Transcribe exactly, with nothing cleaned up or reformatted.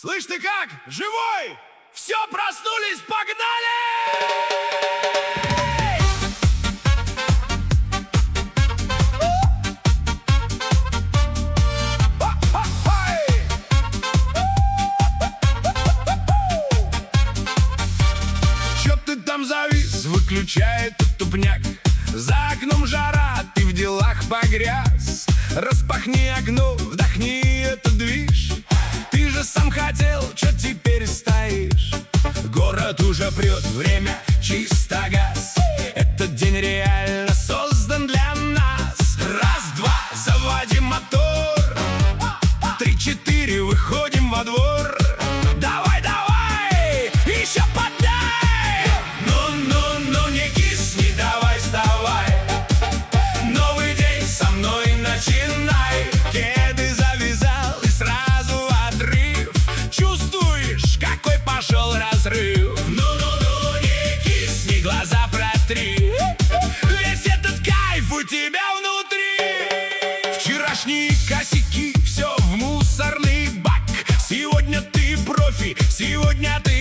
Слышь, ты как? Живой? Все, проснулись, погнали! Чё ты там завис? Выключай этот тупняк. За окном жара, ты в делах погряз. Распахни окно, вдохни этот движ. Ты же сам хотел, чё теперь стоишь? Город уже прет, время чисто газ. Этот день реально создан для нас. Раз-два, заводим мотор. Три-четыре, выходим во двор. Давай, давай, еще подай. Ну-ну-ну, не кисни, давай, вставай. Новый день со мной начинай. Кеды завязал и сразу отрыв. Чувствуешь, какой пошел разрыв? Ну-ну-ну, не кисни, глаза протри. Весь этот кайф у тебя внутри. Вчерашние косяки, все в мусорный бак. Сегодня ты профи, сегодня ты